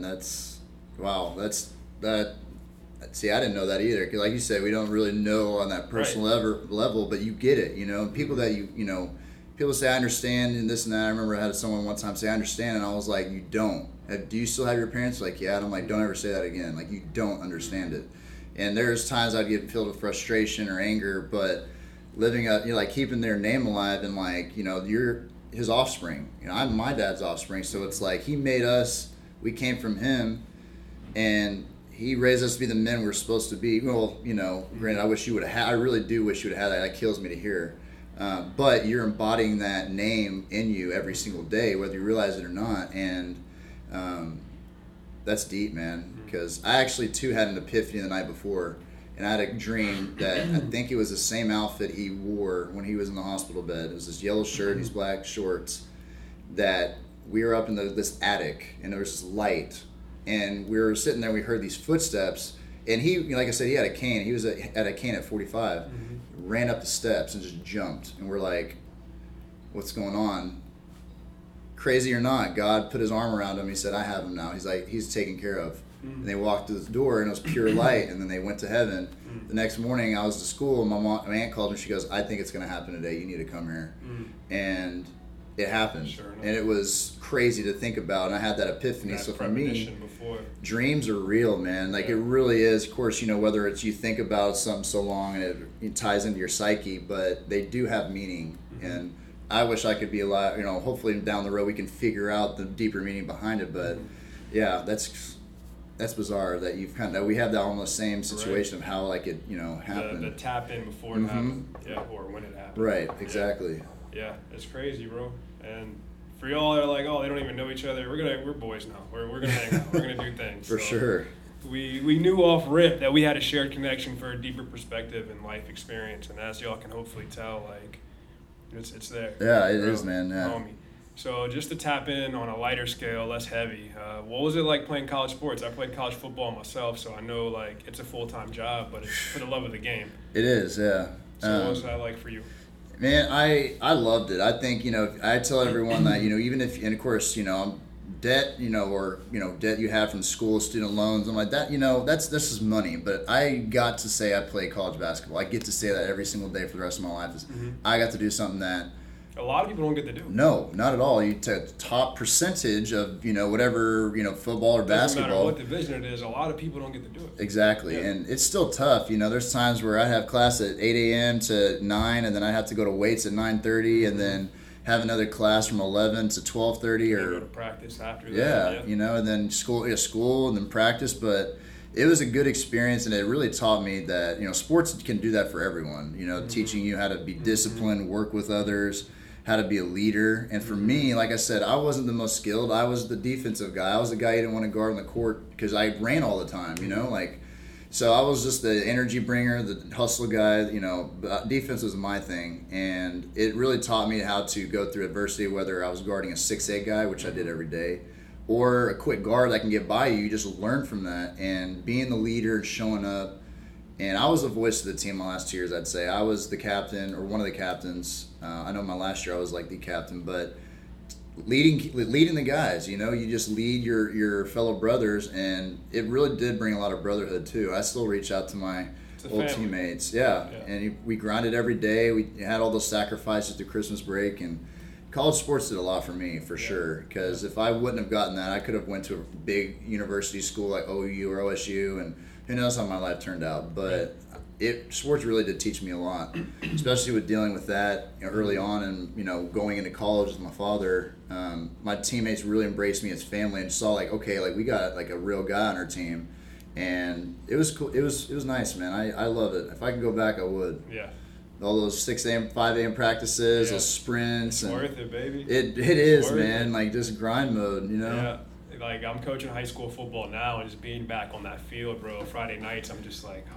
See, I didn't know that either. Because like you said, we don't really know on that personal level, but you get it, People that people say, I understand and this and that. I remember I had someone one time say, I understand. And I was like, you don't. Do you still have your parents? Like, yeah. And I'm like, don't ever say that again. Like, you don't understand it. And there's times I'd get filled with frustration or anger, but living up, like keeping their name alive and like, you're his offspring. I'm my dad's offspring. So it's like he made us we came from him, and he raised us to be the men we're supposed to be. Well, you know, granted, I wish you would have had. I really do wish you would have had that. That kills me to hear. But you're embodying that name in you every single day, whether you realize it or not, and that's deep, man. Because I actually too had an epiphany the night before, and I had a dream that I think it was the same outfit he wore when he was in the hospital bed. It was this yellow shirt and these black shorts. That we were up in this attic, and there was this light, and we were sitting there. We heard these footsteps, and he, like I said, he had a cane. He was at a cane at 45, ran up the steps and just jumped. And we're like, "What's going on?" Crazy or not, God put his arm around him. He said, "I have him now." He's like, "He's taken care of." And they walked through the door, and it was pure light. And then they went to heaven. The next morning, I was to school, and my aunt called me. She goes, "I think it's going to happen today. You need to come here." And it happened.
Sure enough.
And it was crazy to think about. And I had that epiphany.
That
So for me,
before.
dreams are real, man. Like it really is. Of course, you know, whether it's you think about something so long and it ties into your psyche, but they do have meaning. And I wish I could be alive, you know, hopefully down the road we can figure out the deeper meaning behind it. But yeah, that's bizarre that we have that almost same situation of how like it, you know, happened.
The tap in before it happened. Yeah, or when it happened.
Right, exactly.
Yeah, it's crazy, bro. And for y'all that are like, oh, they don't even know each other, we're boys now. We're gonna hang out. We're gonna do things.
For sure.
We knew off rip that we had a shared connection for a deeper perspective and life experience, and as y'all can hopefully tell, like it's there.
Yeah, it is, man. Yeah.
Homie. So just to tap in on a lighter scale, less heavy, what was it like playing college sports? I played college football myself, so I know like it's a full-time job, but it's for the love of the game.
It is, yeah.
So what was that like for you?
Man, I loved it. I think, you know, I tell everyone that, you know, even if, and of course, you know, debt, you know, or, you know, debt you have from school, student loans, I'm like that, you know, this is money. But I got to say I play college basketball. I get to say that every single day for the rest of my life is I got to do something that
a lot of people don't get to do.
No, not at all. You take the top percentage of, you know, whatever, you know, football or basketball.
No matter what division it is, a lot of people don't get to do it.
Exactly. Yeah. And it's still tough. You know, there's times where I have class at 8 a.m. to 9, and then I have to go to weights at 9:30, and then have another class from 11 to 12:30 or
go to practice after that.
Yeah, you know, and then school and then practice. But it was a good experience, and it really taught me that, you know, sports can do that for everyone. You know, teaching you how to be disciplined, work with others, how to be a leader. And for me, like I said, I wasn't the most skilled. I was the defensive guy. I was the guy you didn't want to guard on the court because I ran all the time, you know, like, so I was just the energy bringer, the hustle guy, you know. Defense was my thing, and it really taught me how to go through adversity, whether I was guarding a 6'8" guy, which I did every day, or a quick guard that can get by you. You just learn from that, and being the leader and showing up. And I was the voice of the team my last 2 years, I'd say. I was the captain, or one of the captains. I know my last year I was like the captain, but leading the guys, you know, you just lead your fellow brothers, and it really did bring a lot of brotherhood too. I still reach out to my old teammates. Yeah. And we grinded every day. We had all those sacrifices through Christmas break, and college sports did a lot for me, for sure, because if I wouldn't have gotten that, I could have went to a big university school like OU or OSU, and who knows how my life turned out. But sports really did teach me a lot, especially with dealing with that, you know, early on, and, you know, going into college with my father. My teammates really embraced me as family and saw like, okay, like we got like a real guy on our team, and it was cool. It was nice, man. I love it. If I could go back, I would.
Yeah.
All those 6 a.m., 5 a.m. practices, those sprints.
It's worth it, baby.
It is, man. Like just grind mode, you know?
Yeah. Like I'm coaching high school football now, and just being back on that field, bro. Friday nights, I'm just like,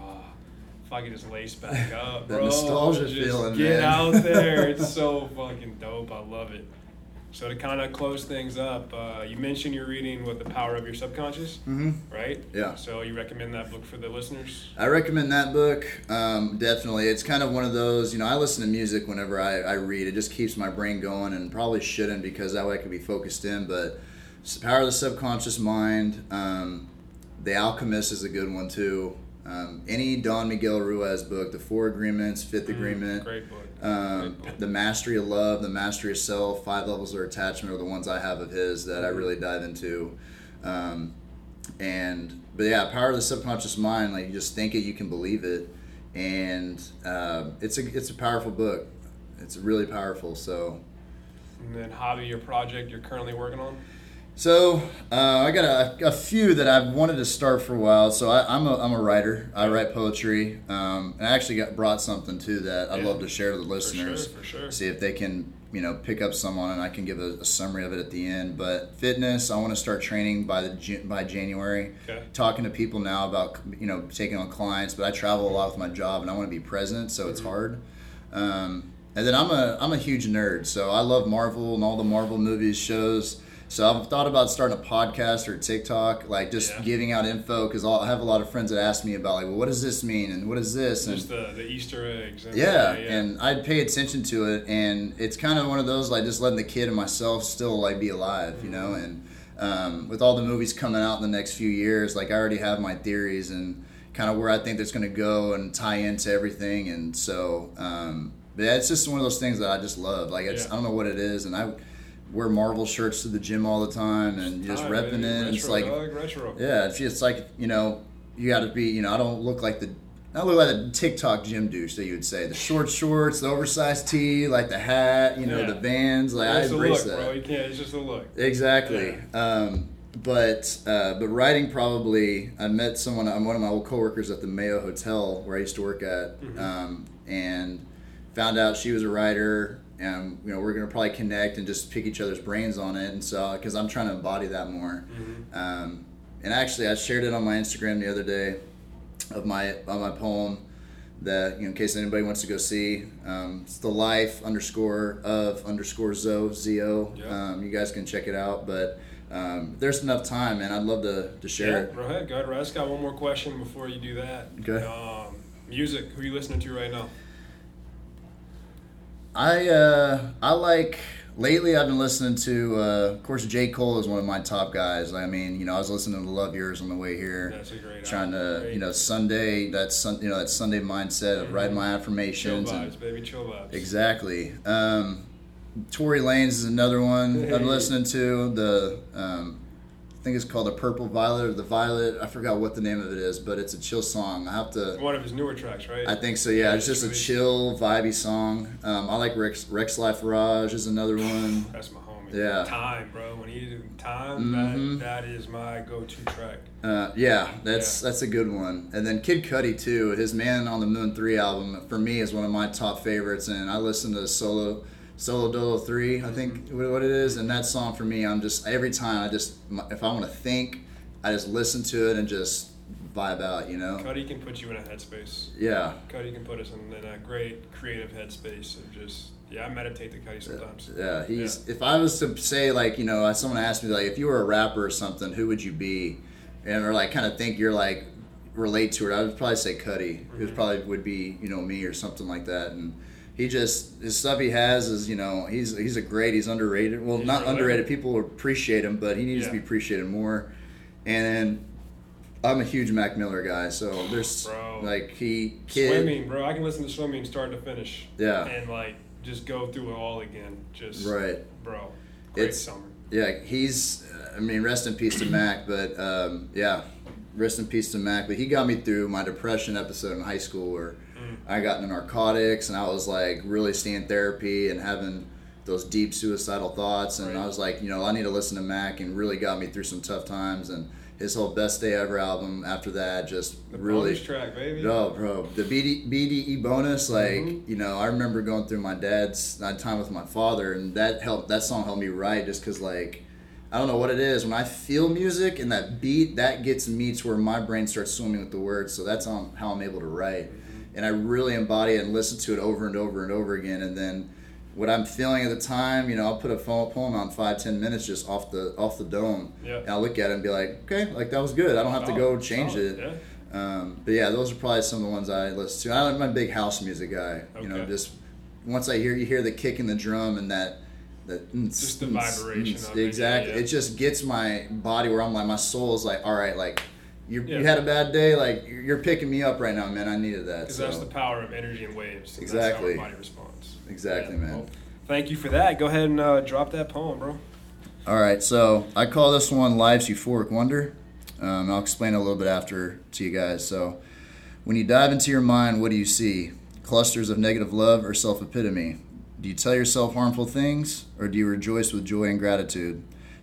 if I could just lace back up, bro.
That nostalgia
just
feeling,
get
man.
out there. It's so fucking dope. I love it. So to kind of close things up, you mentioned you're reading The Power of Your Subconscious, right?
Yeah.
So you recommend that book for the listeners?
I recommend that book, definitely. It's kind of one of those, you know, I listen to music whenever I read. It just keeps my brain going, and probably shouldn't because that way I can be focused in, but it's The Power of the Subconscious Mind. The Alchemist is a good one too. Any Don Miguel Ruiz book, The Four Agreements, Fifth Agreement.
Great book.
The Mastery of Love, The Mastery of Self, 5 Levels of Attachment are the ones I have of his that I really dive into. But yeah, Power of the Subconscious Mind, like you just think it, you can believe it. And it's a powerful book. It's really powerful. So.
And then hobby or project you're currently working on?
So I got a few that I've wanted to start for a while. So I'm a writer. I write poetry. And I actually brought something too that I'd love to share to the listeners.
For sure.
See if they can pick up someone, and I can give a summary of it at the end. But fitness, I want to start training by January.
Okay.
Talking to people now about taking on clients, but I travel a lot with my job, and I want to be present, so it's hard. And then I'm a huge nerd, so I love Marvel and all the Marvel movies, shows. So I've thought about starting a podcast or TikTok, like just giving out info, because I have a lot of friends that ask me about, like, well, what does this mean and what is this? And
just the Easter eggs. And
and I pay attention to it, and it's kind of one of those, like, just letting the kid and myself still, like, be alive, and with all the movies coming out in the next few years, like, I already have my theories and kind of where I think that's going to go and tie into everything, and so, but yeah, it's just one of those things that I just love. Like, I don't know what it is, and I wear Marvel shirts to the gym all the time and just repping it.
Retro,
It's like,
retro.
yeah, it's just like, you got to be, I don't look like I look like the TikTok gym douche that you would say. The short shorts, the oversized tee, like the hat, the Vans. Like, I embrace that.
Bro. You can't. It's just a look.
Exactly.
Yeah.
But writing, probably, I met one of my old coworkers at the Mayo Hotel where I used to work at, and found out she was a writer. And we're gonna probably connect and just pick each other's brains on it, and so because I'm trying to embody that more. And actually, I shared it on my Instagram the other day of my poem that in case anybody wants to go see. It's the life _ Zo.
Yep.
You guys can check it out, but there's enough time, and I'd love to share it.
Go ahead. I just got one more question before you do that.
Okay.
Music. Who are you listening to right now?
I like, lately I've been listening to, of course, J. Cole is one of my top guys. I mean, I was listening to Love Yours on the way here.
That's a great
Trying
album.
to, Sunday, that Sunday mindset of writing my affirmations.
Chill vibes, baby, chill vibes.
Exactly. Tory Lanez is another one I'm listening to. I think it's called The Purple Violet or The Violet. I forgot what the name of it is, but it's a chill song. I have to.
One of his newer tracks, right?
I think so. Yeah, it's just a chill, vibey song. I like Rex Life Raj is another one.
That's my homie.
Yeah.
Time, bro. When he do Time, that is my go-to track.
That's a good one. And then Kid Cudi too. His Man on the Moon 3 album for me is one of my top favorites, and I listen to Solo Dolo 3, I think what it is, and that song for me, I'm just, every time if I want to think, I just listen to it and just vibe out,
Cudi can put you in a headspace.
Yeah.
Cudi can put us in a great creative headspace of just, I meditate to Cudi sometimes.
Yeah, if I was to say, like, someone asked me, like, if you were a rapper or something, who would you be? Or like kind of think you're like, relate to it, I would probably say Cudi. It probably would be, me or something like that, and his stuff he has is, he's underrated. Well, not underrated. People appreciate him, but he needs to be appreciated more. And I'm a huge Mac Miller guy, so there's
Swimming, bro. I can listen to Swimming start to finish.
Yeah.
And like just go through it all again. Just
right,
bro. Great summer.
Yeah, rest in peace to Mac, but rest in peace to Mac. But he got me through my depression episode in high school where I got into narcotics, and I was like really seeing therapy and having those deep suicidal thoughts, and I was like, I need to listen to Mac, and really got me through some tough times. And his whole Best Day Ever album after that just
the
really
bonus track, baby.
Oh, bro, the BDE bonus, like I remember going through my dad's time with my father, and that song helped me write, just because, like, I don't know what it is. When I feel music and that beat, that gets me to where my brain starts swimming with the words. So that's how I'm able to write. And I really embody it and listen to it over and over and over again. And then what I'm feeling at the time, I'll put a poem on 5-10 minutes just off the dome. Yeah. And I'll look at it and be like, okay, like that was good. I don't have to go change it. Yeah. But yeah, those are probably some of the ones I listen to. I'm a big house music guy. Okay. Just once you hear the kick in the drum and that
just the vibration of it.
Exactly. It just gets my body where I'm like, my soul is like, all right, like, you had a bad day, like, you're picking me up right now, man. I needed that.
Because that's the power of energy and waves. And
exactly.
That's how our body responds.
Exactly, man.
Well, thank you for that. Go ahead and drop that poem, bro.
All right, so I call this one Life's Euphoric Wonder. I'll explain it a little bit after to you guys. So, when you dive into your mind, what do you see? Clusters of negative love or self-epitome? Do you tell yourself harmful things, or do you rejoice with joy and gratitude?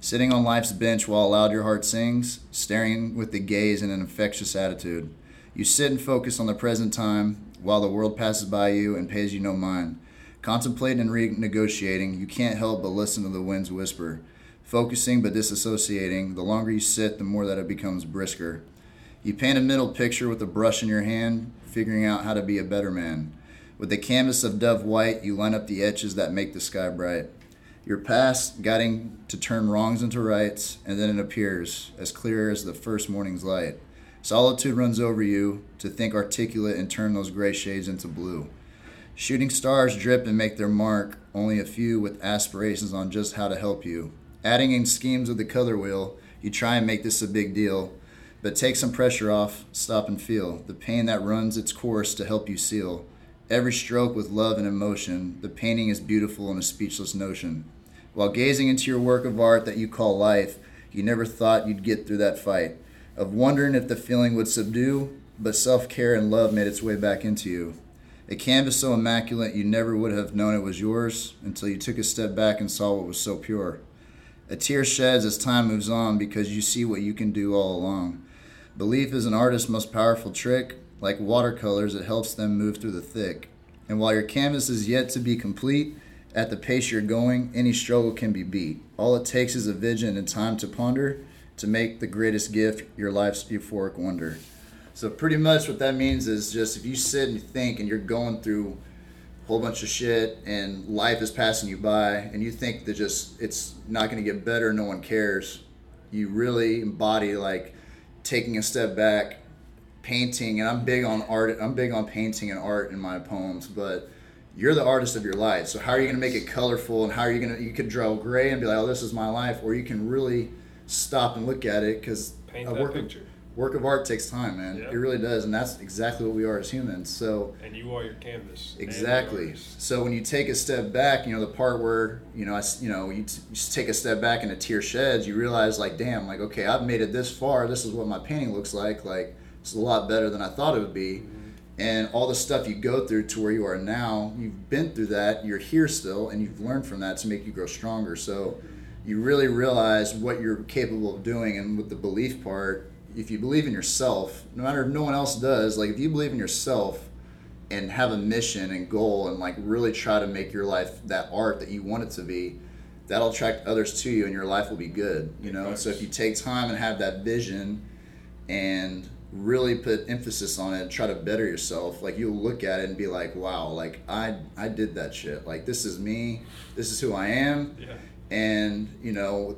Sitting on life's bench while aloud your heart sings, staring with the gaze in an infectious attitude. You sit and focus on the present time while the world passes by you and pays you no mind. Contemplating and renegotiating, you can't help but listen to the wind's whisper. Focusing but disassociating, the longer you sit, the more that it becomes brisker. You paint a mental picture with a brush in your hand, figuring out how to be a better man. With the canvas of dove white, you line up the etches that make the sky bright. Your past guiding to turn wrongs into rights, and then it appears, as clear as the first morning's light. Solitude runs over you, to think articulate and turn those gray shades into blue. Shooting stars drip and make their mark, only a few with aspirations on just how to help you. Adding in schemes of the color wheel, you try and make this a big deal, but take some pressure off, stop and feel the pain that runs its course to help you seal. Every stroke with love and emotion, the painting is beautiful in a speechless notion. While gazing into your work of art that you call life, you never thought you'd get through that fight, of wondering if the feeling would subdue, but self-care and love made its way back into you. A canvas so immaculate you never would have known it was yours until you took a step back and saw what was so pure. A tear sheds as time moves on because you see what you can do all along. Belief is an artist's most powerful trick. Like watercolors, it helps them move through the thick. And while your canvas is yet to be complete, at the pace you're going, any struggle can be beat. All it takes is a vision and time to ponder to make the greatest gift your life's euphoric wonder. So pretty much what that means is just if you sit and you think and you're going through a whole bunch of shit and life is passing you by and you think that just it's not going to get better, no one cares, you really embody like taking a step back, painting, and I'm big on art. I'm big on painting and art in my poems, but you're the artist of your life. So how are you going to make it colorful, and how are you going to, you could draw gray and be like, oh, this is my life, or you can really stop and look at it, because
Paint that picture.
Work of art takes time, man.
Yep.
It really does, and that's exactly what we are as humans. So
and you are your canvas.
exactly. So when you take a step back, the part where you just take a step back and a tear sheds, you realize like, damn, like okay, I've made it this far. This is what my painting looks like. Like it's a lot better than I thought it would be. Mm-hmm. And all the stuff you go through to where you are now, you've been through that. You're here still, and you've learned from that to make you grow stronger. So you really realize what you're capable of doing, and with the belief part. If you believe in yourself, no matter if no one else does, like if you believe in yourself and have a mission and goal and like really try to make your life that art that you want it to be, that'll attract others to you and your life will be good, Nice. So if you take time and have that vision and really put emphasis on it and try to better yourself, like you'll look at it and be like, wow, like I did that shit. Like this is me, this is who I am.
Yeah.
And with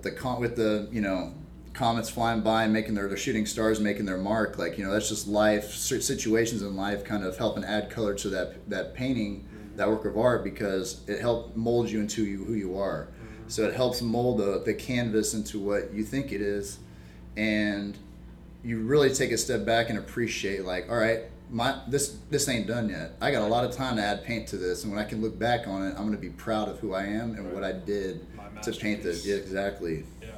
the comets flying by and making they're shooting stars, making their mark, like that's just life, situations in life kind of help and add color to that painting, that work of art, because it helped mold you into who you are. So it helps mold the canvas into what you think it is, and you really take a step back and appreciate like, all right, this ain't done yet. I got a lot of time to add paint to this, and when I can look back on it, I'm going to be proud of who I am and what I did to paint this. Yeah, exactly.
Yeah.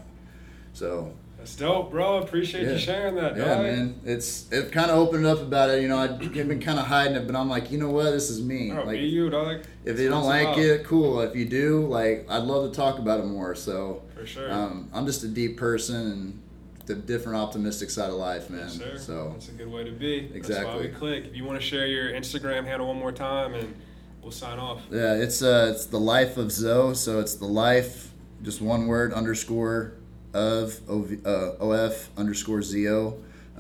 So
that's dope, bro. Appreciate you sharing that.
Yeah, dog. Man. It kind of opened up about it. I'd been kind of hiding it, but I'm like, you know what? This is me.
Bro,
like,
be you, dog.
If you don't like it, cool. If you do, like, I'd love to talk about it more. So
for sure.
I'm just a deep person and the different optimistic side of life, man.
Yes, sir.
So
that's a good way to be.
Exactly.
That's why we click. If you want to share your Instagram handle one more time, and we'll sign off.
Yeah, it's the life of Zoe. So it's the life, just one word, _ of OF _ ZO.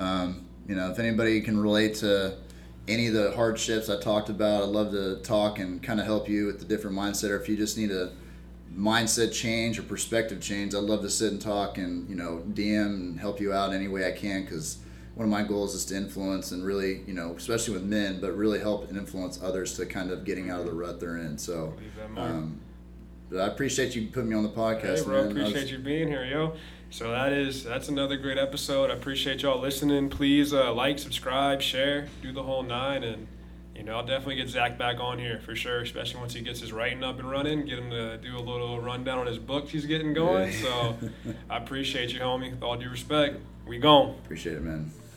If anybody can relate to any of the hardships I talked about, I'd love to talk and kind of help you with the different mindset, or if you just need a mindset change or perspective change, I'd love to sit and talk and DM and help you out any way I can, because one of my goals is to influence and really, especially with men, but really help and influence others to kind of getting out of the rut they're in. So but I appreciate you putting me on the podcast.
Hey, bro,
man.
Appreciate you being here, yo. So that's another great episode. I appreciate y'all listening. Please like, subscribe, share, do the whole 9, and I'll definitely get Zach back on here for sure, especially once he gets his writing up and running. Get him to do a little rundown on his books he's getting going. So I appreciate you, homie. With all due respect, we gone.
Appreciate it, man.